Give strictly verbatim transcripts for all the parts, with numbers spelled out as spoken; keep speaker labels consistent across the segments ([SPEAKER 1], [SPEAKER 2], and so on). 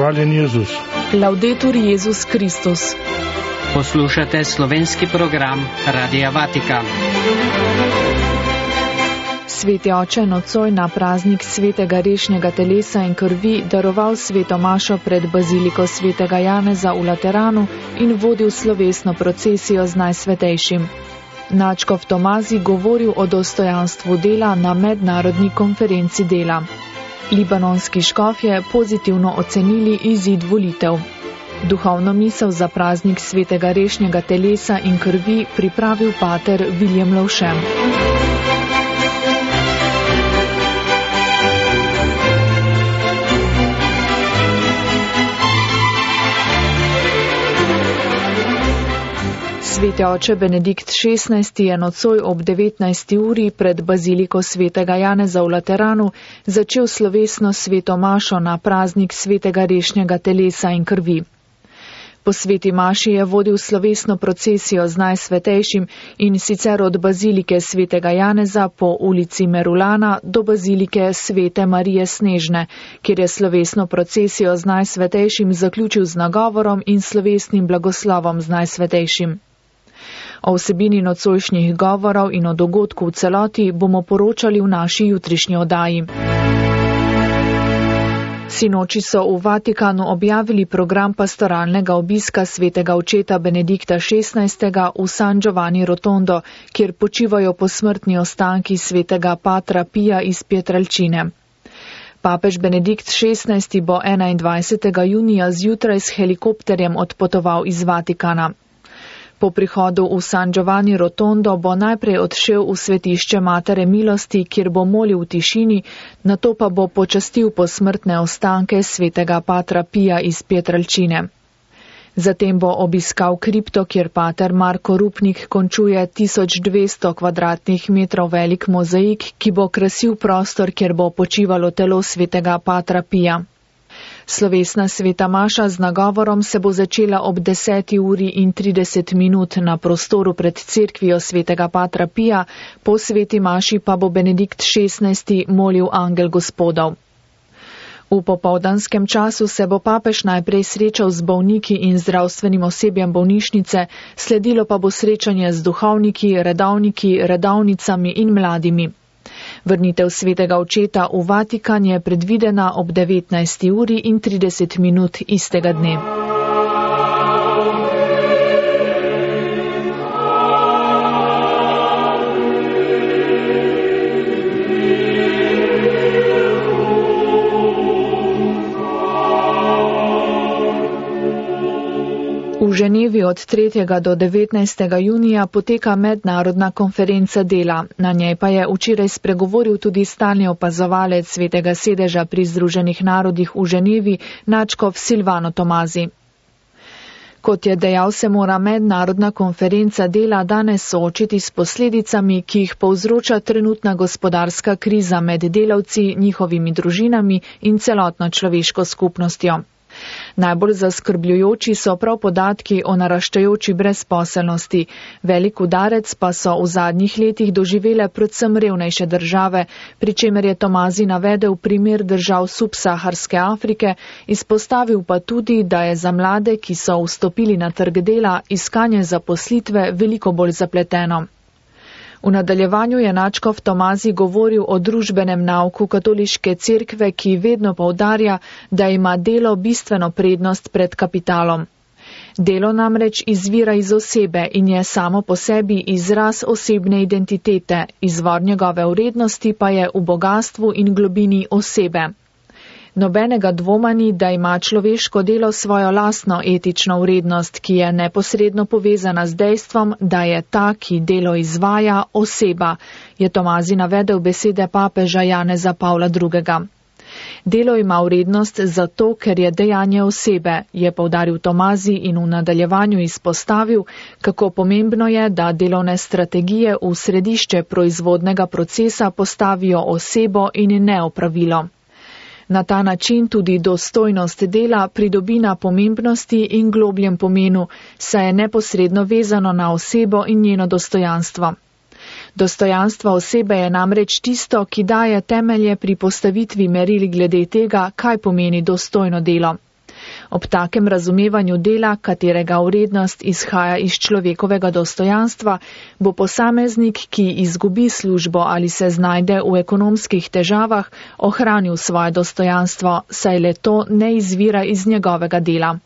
[SPEAKER 1] Hvaljen Jezus.
[SPEAKER 2] Laudetur Jezus Kristus.
[SPEAKER 3] Poslušate slovenski program Radia Vatikan.
[SPEAKER 2] Sveti oče nocoj na praznik svetega rešnjega telesa in krvi daroval sveto mašo pred baziliko svetega Janeza v Lateranu in vodil slovesno procesijo z najsvetejšim. Nadškof Tomazi govoril o dostojanstvu dela na mednarodni konferenci dela. Libanonski škofje pozitivno ocenili izid volitev. Duhovno misel za praznik svetega rešnjega telesa in krvi pripravil pater Viljem Lovšem. Sveti oče Benedikt šestnajsti je nocoj ob devetnajsti uri pred baziliko svetega Janeza v Lateranu začel slovesno sveto mašo na praznik svetega rešnjega telesa in krvi. Po sveti maši je vodil slovesno procesijo z najsvetejšim in sicer od bazilike svetega Janeza po ulici Merulana do bazilike svete Marije Snežne, kjer je slovesno procesijo z najsvetejšim zaključil z nagovorom in slovesnim blagoslovom z najsvetejšim. O vsebini nocojšnjih govorov in o dogodku v celoti bomo poročali v naši jutrišnji oddaji. Sinoči so v Vatikanu objavili program pastoralnega obiska svetega očeta Benedikta šestnajstega v San Giovanni Rotondo, kjer počivajo posmrtni ostanki svetega patra Pija iz Pietrelcine. Papež Benedikt šestnajsti bo enaindvajsetega junija zjutraj s helikopterjem odpotoval iz Vatikana. Po prihodu v San Giovanni Rotondo bo najprej odšel v svetišče Matere milosti, kjer bo molil v tišini, nato pa bo počastil posmrtne ostanke svetega patra Pija iz Pietrelcine. Zatem bo obiskal kripto, kjer pater Marko Rupnik končuje tisoč dvesto kvadratnih metrov velik mozaik, ki bo krasil prostor, kjer bo počivalo telo svetega patra Pija. Slovesna sveta maša z nagovorom se bo začela ob deseti uri in trideset minut na prostoru pred cerkvijo svetega patra Pija, po sveti maši pa bo Benedikt šestnajsti molil angel Gospodov. V popoldanskem času se bo papež najprej srečal z bolniki in zdravstvenim osebjem bolnišnice, sledilo pa bo srečanje z duhovniki, redovniki, redovnicami in mladimi. Vrnitev svetega očeta v Vatikan je predvidena ob devetnajsti uri in trideset minut istega dne. V Ženevi od tretjega do devetnajstega junija poteka mednarodna konferenca dela. Na njej pa je včeraj spregovoril tudi stalni opazovalec svetega sedeža pri Združenih narodih v Ženevi, nadškof Silvano Tomazi. Kot je dejal, se mora mednarodna konferenca dela danes soočiti s posledicami, ki jih povzroča trenutna gospodarska kriza med delavci, njihovimi družinami in celotno človeško skupnostjo. Najbolj zaskrbljujoči so prav podatki o naraščajoči brezposelnosti. Velik udarec pa so v zadnjih letih doživele predvsem revnejše države, pri čemer je Tomazi navedel primer držav subsaharske Afrike, izpostavil pa tudi, da je za mlade, ki so vstopili na trg dela, iskanje zaposlitve veliko bolj zapleteno. V nadaljevanju je nadškof Tomazi govoril o družbenem nauku katoliške cerkve, ki vedno poudarja, da ima delo bistveno prednost pred kapitalom. Delo namreč izvira iz osebe in je samo po sebi izraz osebne identitete, izvor njegove vrednosti pa je v bogastvu in globini osebe. Nobenega dvoma ni, da ima človeško delo svojo lastno etično vrednost, ki je neposredno povezana z dejstvom, da je ta, ki delo izvaja, oseba, je Tomazi navedel besede papeža Janeza Pavla drugega. Delo ima vrednost zato, ker je dejanje osebe, je poudaril Tomazi in v nadaljevanju izpostavil, kako pomembno je, da delovne strategije v središče proizvodnega procesa postavijo osebo in ne opravilo. Na ta način tudi dostojnost dela pridobi na pomembnosti in globljem pomenu, saj je neposredno vezano na osebo in njeno dostojanstvo. Dostojanstvo osebe je namreč tisto, ki daje temelje pri postavitvi meril glede tega, kaj pomeni dostojno delo. Ob takem razumevanju dela, katerega vrednost izhaja iz človekovega dostojanstva, bo posameznik, ki izgubi službo ali se znajde v ekonomskih težavah, ohranil svoje dostojanstvo, saj le to ne izvira iz njegovega dela.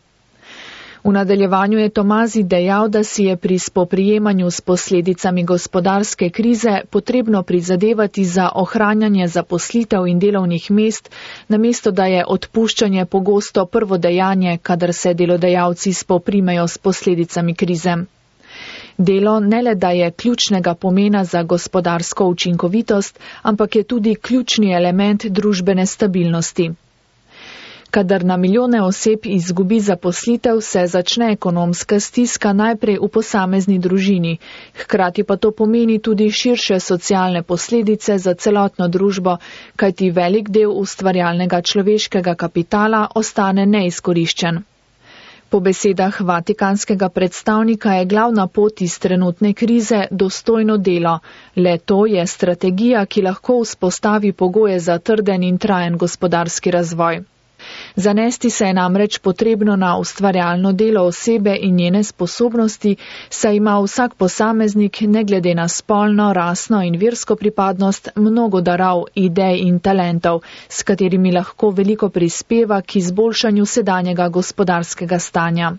[SPEAKER 2] V nadaljevanju je Tomazi dejal, da si je pri spoprijemanju s posledicami gospodarske krize potrebno prizadevati za ohranjanje zaposlitev in delovnih mest, namesto da je odpuščanje pogosto prvo dejanje, kadar se delodajalci spoprimejo s posledicami krize. Delo ne le da je ključnega pomena za gospodarsko učinkovitost, ampak je tudi ključni element družbene stabilnosti. Kadar na milijone oseb izgubi zaposlitev, se začne ekonomska stiska najprej v posamezni družini, hkrati pa to pomeni tudi širše socialne posledice za celotno družbo, kajti velik del ustvarjalnega človeškega kapitala ostane neizkoriščen. Po besedah vatikanskega predstavnika je glavna pot iz trenutne krize dostojno delo. Le to je strategija, ki lahko vzpostavi pogoje za trden in trajen gospodarski razvoj. Zanesti se je namreč potrebno na ustvarjalno delo osebe in njene sposobnosti, saj ima vsak posameznik, ne glede na spolno, rasno in versko pripadnost, mnogo darov, idej in talentov, s katerimi lahko veliko prispeva k izboljšanju sedanjega gospodarskega stanja.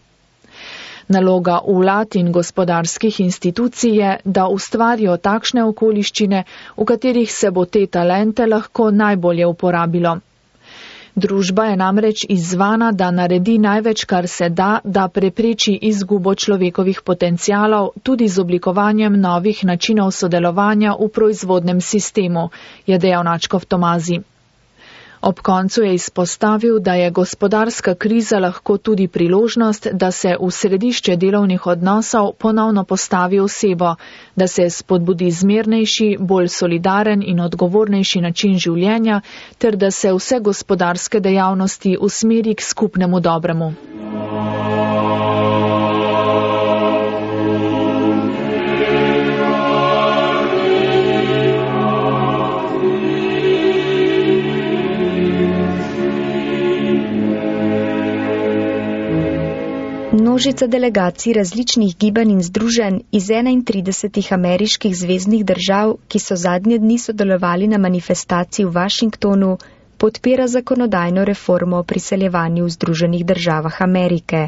[SPEAKER 2] Naloga vlad in gospodarskih institucij je, da ustvarijo takšne okoliščine, v katerih se bo te talente lahko najbolje uporabilo. Družba je namreč izzvana, da naredi največ, kar se da, da prepreči izgubo človekovih potencialov, tudi z oblikovanjem novih načinov sodelovanja v proizvodnem sistemu, je dejal Načkov Tomazi. Ob koncu je izpostavil, da je gospodarska kriza lahko tudi priložnost, da se v središče delovnih odnosov ponovno postavi osebo, da se spodbudi zmernejši, bolj solidaren in odgovornejši način življenja, ter da se vse gospodarske dejavnosti usmeri k skupnemu dobremu.
[SPEAKER 1] Množica delegacij različnih gibanj in združenj iz enaintridesetih ameriških zveznih držav, ki so zadnje dni sodelovali na manifestaciji v Washingtonu, podpira zakonodajno reformo o priseljevanju v Združenih državah Amerike.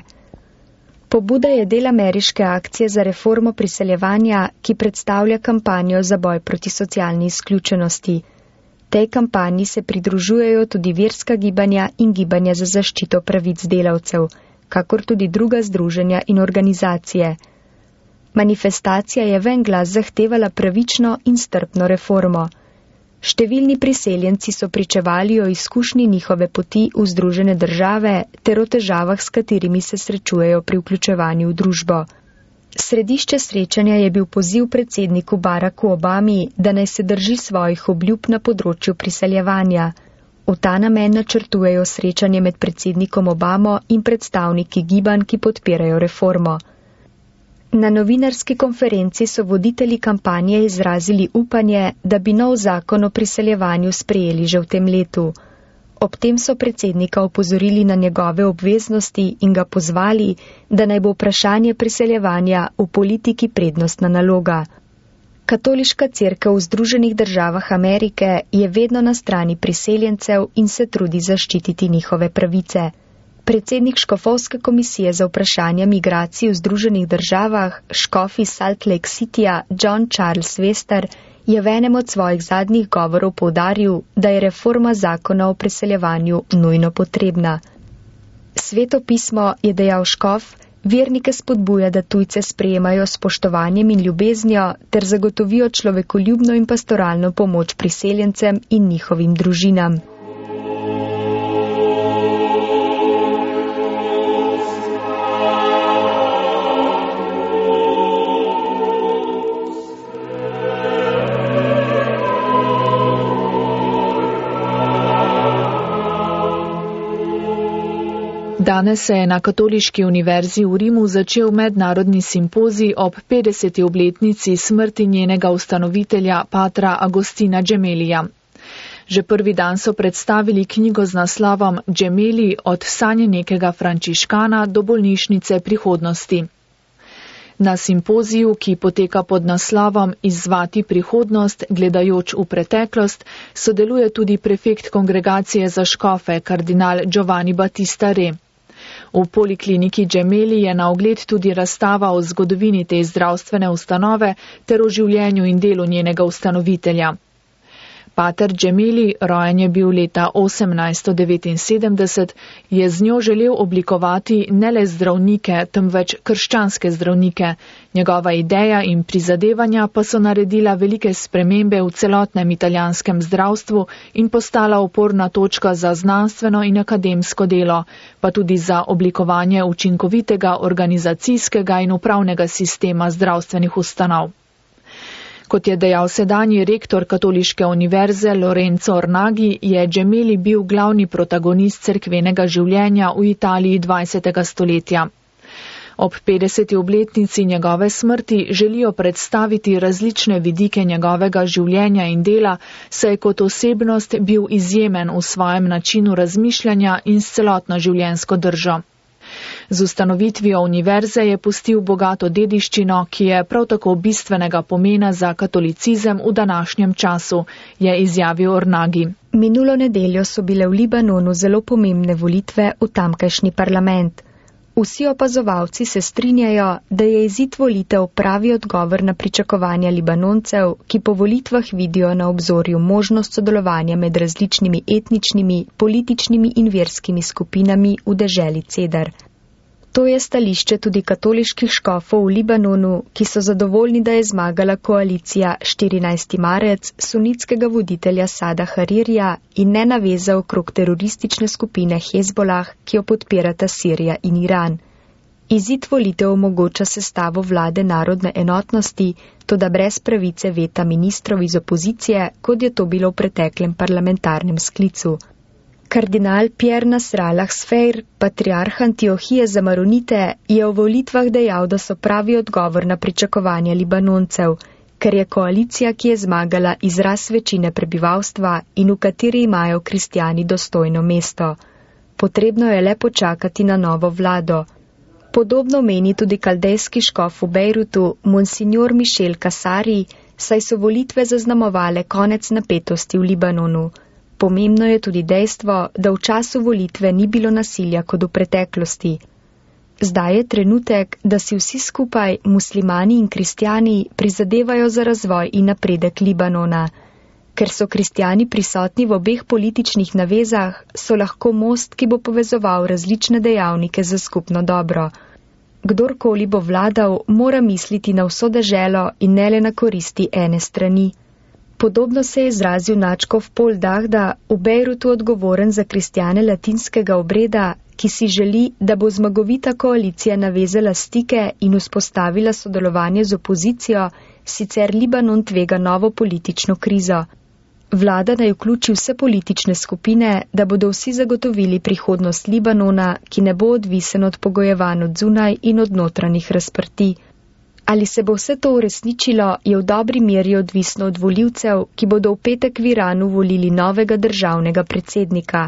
[SPEAKER 1] Pobuda je del ameriške akcije za reformo priseljevanja, ki predstavlja kampanjo za boj proti socialni izključenosti. Tej kampanji se pridružujejo tudi verska gibanja in gibanja za zaščito pravic delavcev, kakor tudi druga združenja in organizacije. Manifestacija je v en glas zahtevala pravično in strpno reformo. Številni priseljenci so pričevali o izkušnji njihove poti v Združene države ter o težavah, s katerimi se srečujejo pri vključevanju v družbo. Središče srečanja je bil poziv predsedniku Baracku Obami, da naj se drži svojih obljub na področju priseljevanja. V ta namen načrtujejo srečanje med predsednikom Obamo in predstavniki gibanj, ki podpirajo reformo. Na novinarski konferenci so voditelji kampanje izrazili upanje, da bi nov zakon o priseljevanju sprejeli že v tem letu. Ob tem so predsednika opozorili na njegove obveznosti in ga pozvali, da naj bo vprašanje priseljevanja v politiki prednostna naloga. Katoliška cerkev v Združenih državah Amerike je vedno na strani priseljencev in se trudi zaščititi njihove pravice. Predsednik škofovske komisije za vprašanja migracij v Združenih državah, škof iz Salt Lake Cityja John Charles Wester, je v enem od svojih zadnjih govorov poudaril, da je reforma zakona o priseljevanju nujno potrebna. Sveto pismo, je dejal škof, vernike spodbuja, da tujce sprejemajo s spoštovanjem in ljubeznijo ter zagotovijo človekoljubno in pastoralno pomoč priseljencem in njihovim družinam.
[SPEAKER 2] Danes se je na Katoliški univerzi v Rimu začel mednarodni simpozij ob petdeseti obletnici smrti njenega ustanovitelja, patra Agostina Gemelija. Že prvi dan so predstavili knjigo z naslovom Džemeli od sanje nekega frančiškana do bolnišnice prihodnosti. Na simpoziju, ki poteka pod naslovom Izzvati prihodnost, gledajoč v preteklost, sodeluje tudi prefekt kongregacije za škofe, kardinal Giovanni Battista Re. V polikliniki Džemeli je na ogled tudi razstava o zgodovini te zdravstvene ustanove ter o življenju in delu njenega ustanovitelja. Pater Džemeli, rojen je bil leta osemnajststo devetinsedemdeset, je z njo želel oblikovati ne le zdravnike, temveč krščanske zdravnike. Njegova ideja in prizadevanja pa so naredila velike spremembe v celotnem italijanskem zdravstvu in postala oporna točka za znanstveno in akademsko delo, pa tudi za oblikovanje učinkovitega organizacijskega in upravnega sistema zdravstvenih ustanov. Kot je dejal sedanji rektor Katoliške univerze Lorenzo Ornaghi, je Džemeli bil glavni protagonist cerkvenega življenja v Italiji dvajsetega stoletja. Ob petdeseti obletnici njegove smrti želijo predstaviti različne vidike njegovega življenja in dela, saj je kot osebnost bil izjemen v svojem načinu razmišljanja in s celotno življenjsko držo. Z ustanovitvijo univerze je pustil bogato dediščino, ki je prav tako bistvenega pomena za katolicizem v današnjem času, je izjavil Ornaghi.
[SPEAKER 1] Minulo nedeljo so bile v Libanonu zelo pomembne volitve v tamkajšnji parlament. Vsi opazovalci se strinjajo, da je izid volitev pravi odgovor na pričakovanja Libanoncev, ki po volitvah vidijo na obzorju možnost sodelovanja med različnimi etničnimi, političnimi in verskimi skupinami v deželi Cedar. To je stališče tudi katoliških škofov v Libanonu, ki so zadovoljni, da je zmagala koalicija štirinajsti marec sunitskega voditelja Sada Haririja in ne naveza okrog teroristične skupine Hezbolah, ki jo podpirata Sirija in Iran. Izid volitev omogoča sestavo vlade narodne enotnosti, toda brez pravice veta ministrov iz opozicije, kot je to bilo v preteklem parlamentarnem sklicu. Kardinal Pierre Nasrallah Sfeir, patriarh Antiohije za Maronite, je v volitvah dejal, da so pravi odgovor na pričakovanja Libanoncev, ker je koalicija, ki je zmagala, izraz večine prebivalstva in v kateri imajo kristjani dostojno mesto. Potrebno je le počakati na novo vlado. Podobno meni tudi kaldejski škof v Bejrutu, monsignor Mišel Kasari, saj so volitve zaznamovale konec napetosti v Libanonu. Pomembno je tudi dejstvo, da v času volitve ni bilo nasilja kot v preteklosti. Zdaj je trenutek, da si vsi skupaj, muslimani in kristjani, prizadevajo za razvoj in napredek Libanona. Ker so kristjani prisotni v obeh političnih navezah, so lahko most, ki bo povezoval različne dejavnike za skupno dobro. Kdorkoli bo vladal, mora misliti na vso deželo in ne le na koristi ene strani. Podobno se je izrazil nadškof Pol Dahda, v Bejrutu odgovoren za kristjane latinskega obreda, ki si želi, da bo zmagovita koalicija navezala stike in vzpostavila sodelovanje z opozicijo, sicer Libanon tvega novo politično krizo. Vlada naj vključi vse politične skupine, da bodo vsi zagotovili prihodnost Libanona, ki ne bo odvisen od pogojevanj od zunaj in od notranjih razprtij. Ali se bo vse to uresničilo, je v dobri meri odvisno od volivcev, ki bodo v petek v Iranu volili novega državnega predsednika.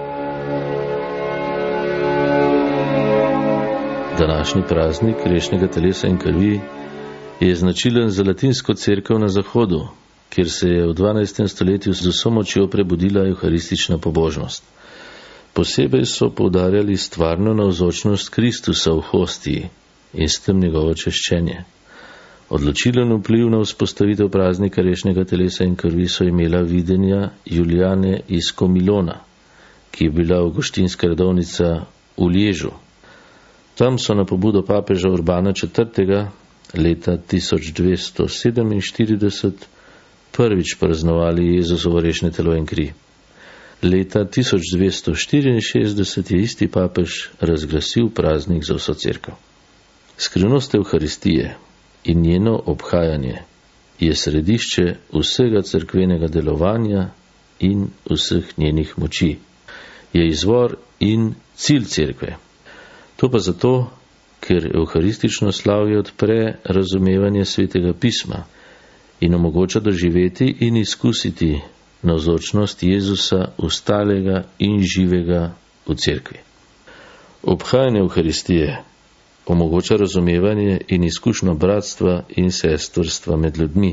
[SPEAKER 4] Današnji praznik grešnega telesa in krvi je značilen za latinsko cerkev na Zahodu, kjer se je v dvanajstem stoletju z vso močjo prebudila evharistična pobožnost. Posebej so poudarjali stvarno navzočnost Kristusa v hostiji in s tem njegovo češčenje. Odločilen vpliv na vzpostavitev praznika grešnega telesa in krvi so imela videnja Julijane iz Komilona, ki je bila avguštinska redovnica v Lježu. Tam so na pobudo papeža Urbana četrtega leta tisoč dvesto sedeminštirideset prvič praznovali Jezusovo grešno telo in kri. Leta tisoč dvesto štiriinšestdeset je isti papež razglasil praznik za vso cerkev. Skrivnost Evharistije in njeno obhajanje je središče vsega cerkvenega delovanja in vseh njenih moči. Je izvor in cilj cerkve. To pa zato, ker evharistično slavje odpre razumevanje svetega pisma in omogoča doživeti in izkusiti navzočnost Jezusa ustalega in živega v cerkvi. Obhajanje Evharistije omogoča razumevanje in izkušnjo bratstva in sestrstva med ljudmi.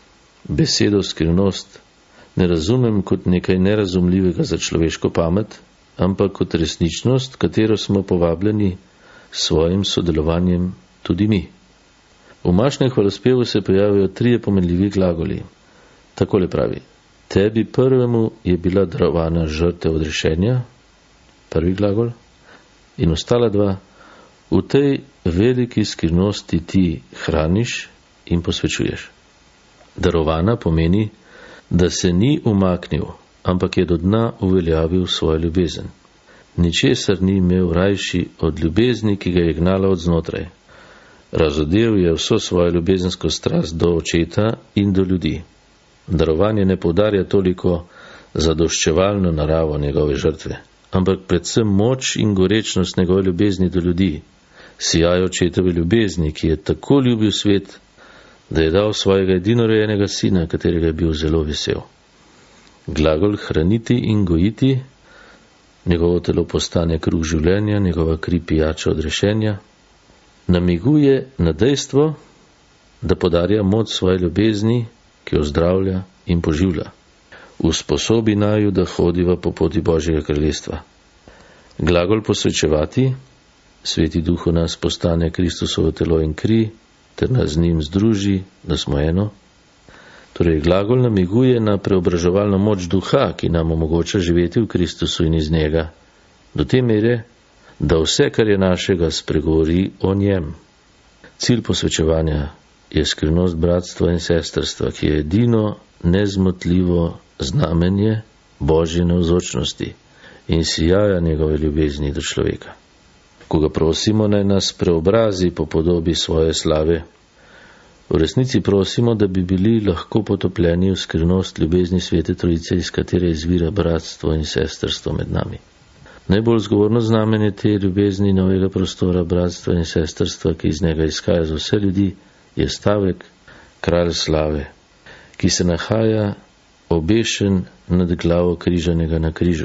[SPEAKER 4] Besedo skrivnost ne razumem kot nekaj nerazumljivega za človeško pamet, ampak kot resničnost, katero smo povabljeni s svojim sodelovanjem tudi mi. V mašnem hvalospevu se pojavijo trije pomenljivi glagoli. Takole pravi: tebi prvemu je bila darovana žrtev odrešenja, prvi glagol, in ostala dva: v tej veliki skrivnosti ti hraniš in posvečuješ. Darovana pomeni, da se ni umaknil, ampak je do dna uveljavil svojo ljubezen. Ničesar ni imel rajši od ljubezni, ki ga je gnala od znotraj. Razodel je vso svojo ljubezensko strast do očeta in do ljudi. Darovanje ne poudarja toliko zadoščevalno naravo njegove žrtve, ampak predvsem moč in gorečnost njegove ljubezni do ljudi, sijaj očetove ljubezni, ki je tako ljubil svet, da je dal svojega edinorojenega sina, katerega je bil zelo vesel. Glagol hraniti in gojiti, njegovo telo postane kruh življenja, njegova kri pijača odrešenja, namiguje na dejstvo, da podarja moč svoje ljubezni, ki jo zdravlja in poživlja. Usposobi naju, da hodiva po poti Božjega kraljestva. Glagol posvečevati, Sveti Duh v nas postane Kristusovo telo in kri, ter nas z njim združi, da smo eno. Torej, glagol namiguje na preobraževalno moč duha, ki nam omogoča živeti v Kristusu in iz njega, do te mere, da vse, kar je našega, spregovori o njem. Cilj posvečevanja je skrivnost bratstva in sestrstva, ki je edino nezmotljivo znamenje Božje navzočnosti in sijaja njegove ljubezni do človeka. Ko ga prosimo, naj nas preobrazi po podobi svoje slave, v resnici prosimo, da bi bili lahko potopljeni v skrivnost ljubezni Svete Trojice, iz katere izvira bratstvo in sestrstvo med nami. Najbolj zgovorno znamenje te ljubezni novega prostora bratstva in sestrstva, ki iz njega izhaja za vse ljudi, je stavek Kralj slave, ki se nahaja obešen nad glavo križanega na križu.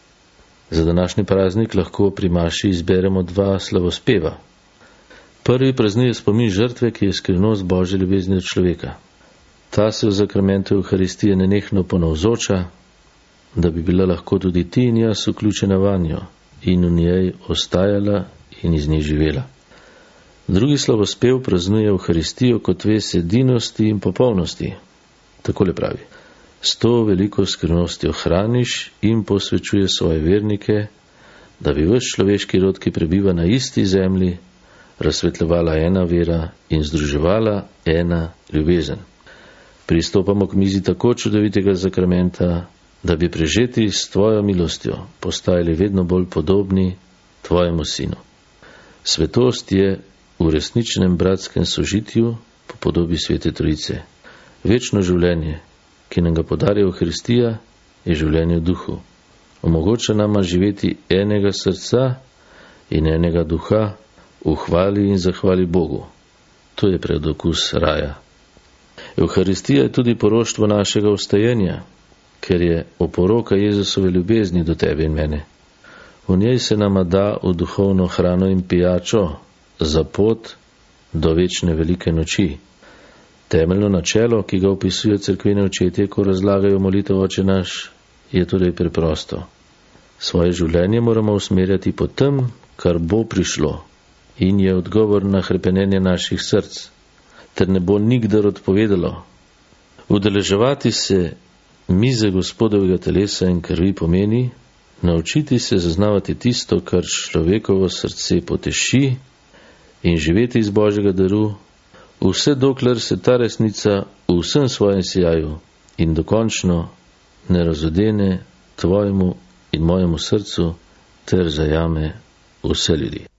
[SPEAKER 4] Za današnji praznik lahko pri maši izberemo dva slavospeva. Prvi praznuje spomin žrtve, ki je skrivnost Božje ljubezni do človeka. Ta se v zakramentu Evharistije nenehno ponavzoča, da bi bila lahko tudi ti in jaz vključena vanjo in v njej ostajala in iz nje živela. Drugi slavospev praznuje Evharistijo kot vest edinosti in popolnosti. Takole pravi: s to veliko skrivnostjo hraniš in posvečuje svoje vernike, da bi ves človeški rod, ki prebiva na isti zemlji, razsvetljevala ena vera in združevala ena ljubezen. Pristopamo k mizi tako čudovitega zakramenta, da bi prežeti s tvojo milostjo postajali vedno bolj podobni tvojemu sinu. Svetost je v resničnem bratskem sožitju po podobi Svete Trojice. Večno življenje, ki nam ga podarja Evharistija, je življenje v duhu. Omogoča nama živeti enega srca in enega duha v hvali in zahvali Bogu. To je predokus raja. Evharistija je tudi poroštvo našega vstajenja, ker je oporoka Jezusove ljubezni do tebe in mene. V njej se nama da v duhovno hrano in pijačo za pot do večne velike noči. Temeljno načelo, ki ga opisujejo cerkvene očetje, ko razlagajo molitev Oče naš, je torej preprosto. Svoje življenje moramo usmerjati po tem, kar bo prišlo, in je odgovor na hrepenenje naših src, ter ne bo nikdar odpovedalo. Udeleževati se mize Gospodovega telesa in krvi pomeni naučiti se zaznavati tisto, kar človekovo srce poteši, in živeti iz Božjega daru, vse dokler se ta resnica v vsem svojem sijaju in dokončno ne razodene tvojemu in mojemu srcu ter zajame vse ljudi.